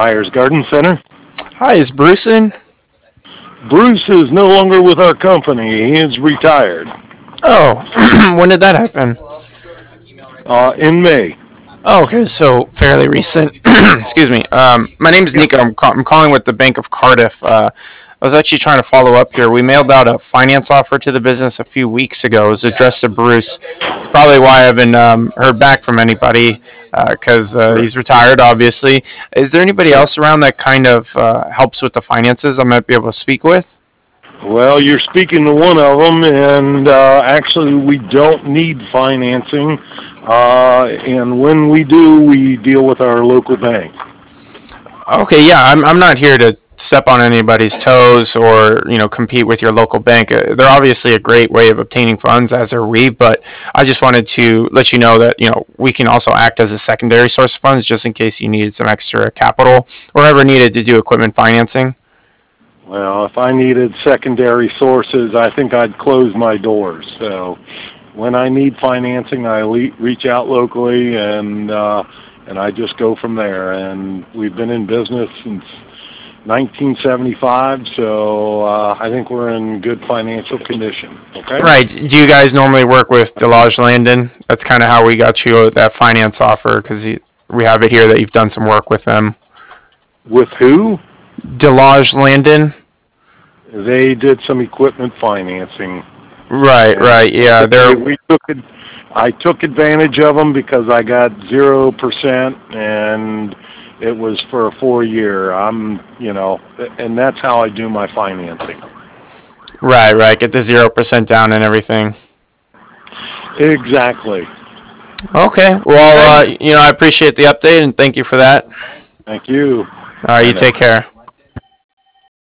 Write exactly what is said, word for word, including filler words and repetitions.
Myers Garden Center. Hi, is Bruce in? Bruce is no longer with our company. He is retired. Oh, when did that happen? Uh, in May. Oh, okay, so fairly recent. Excuse me. Um, my name is Yeah. Nico. I'm, ca- I'm calling with the Bank of Cardiff. Uh, I was actually trying to follow up here. We mailed out a finance offer to the business a few weeks ago. It was addressed to Bruce. It's probably why I haven't um, heard back from anybody because uh, uh, Right. he's retired, obviously. Is there anybody Sure. else around that kind of uh, helps with the finances I might be able to speak with? Well, you're speaking to one of them, and uh, actually, we don't need financing. Uh, and when we do, we deal with our local bank. Okay, yeah, I'm I'm not here to step on anybody's toes or you know compete with your local bank. Uh, They're obviously a great way of obtaining funds, as are we. But I just wanted to let you know that you know we can also act as a secondary source of funds, just in case you needed some extra capital or ever needed to do equipment financing. Well, if I needed secondary sources, I think I'd close my doors. So when I need financing, I le- reach out locally, and uh, and I just go from there. And we've been in business since nineteen seventy-five, so uh, I think we're in good financial condition. Okay. Right. Do you guys normally work with Delage Landon? That's kind of how we got you that finance offer because we have it here that you've done some work with them. With who? Delage Landon. They did some equipment financing, Right. and Right. Yeah. we They're we took it. I took advantage of them because I got zero percent, and it was for a four year. I'm, you know, and that's how I do my financing. right. Right. Get the zero percent down and everything. Exactly. Okay. Okay. Well, uh, you know, I appreciate the update and thank you for that. Thank you. Uh, Bye you now. take care.